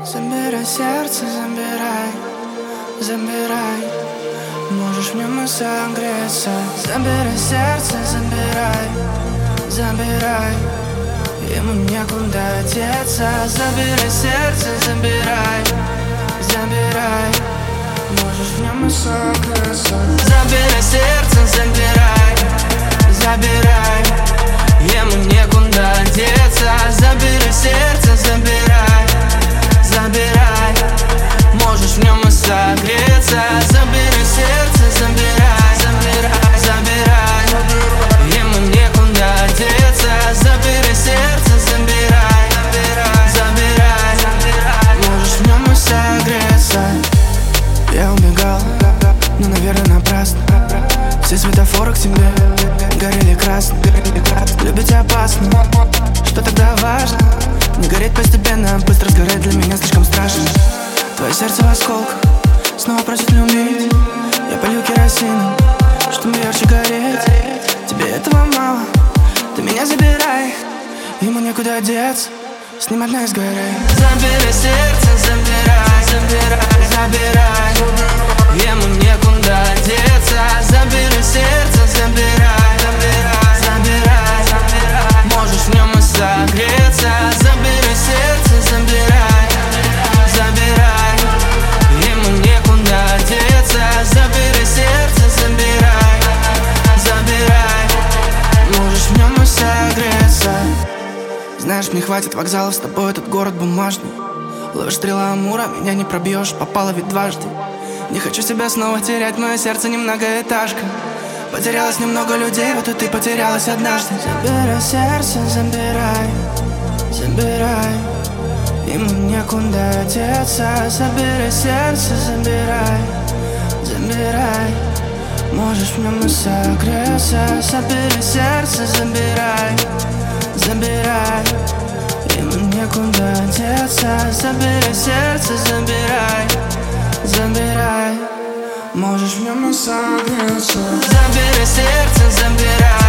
Забирай сердце, забирай, забирай. Можешь в нем и согреться. Забирай сердце, забирай, забирай. Ему некуда деться. Забирай сердце, забирай, забирай. Можешь в нем и согреться. Забирай сердце, забирай, забирай. Ему некуда деться. Забирай сердце, забирай, забирай. Можешь в нем и согреться. Забирай сердце, забирай, забирай, забирай. Ему некуда деться. Забирай сердце, забирай, забирай, забирай. Можешь в нем и согреться. Я убегал, но, наверное, напрасно. Все светофоры к тебе горели красным. Любить опасно, что тогда важно? Не гореть постепенно, быстро сгорать для меня слишком страшно. Твое сердце в осколках, снова просит любить. Я полью керосином, чтобы ярче гореть. Тебе этого мало, ты меня забирай. Ему некуда деться, с ним одна изгорей. Забирай сердце, забирай, забирай, забирай. Ему некуда деться. Забирай сердце, забирай, забирай, забирай, забирай. Можешь в нем и согреться. Забирай сердце, забирай, забирай. Ему некуда деться. Забирай сердце, забирай, забирай. Можешь в нем и согреться. Знаешь, мне хватит вокзалов, с тобой этот город бумажный. Ловишь стрела Амура, меня не пробьешь, попала ведь дважды. Не хочу себя снова терять, мое сердце не многоэтажка. Потерялось немного людей, вот и ты потерялась однажды. Забирай сердце, забирай, забирай. Ему некуда деться. Забирай сердце, забирай, забирай. Можешь в нем и согреться. Забирай сердце, забирай, забирай. Ему некуда деться. Забирай сердце, забирай, забирай. Можешь в нем и согреться. Забирай сердце, забирай.